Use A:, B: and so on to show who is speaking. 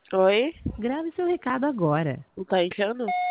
A: Oi?
B: Grave seu recado agora.
A: Não tá entrando?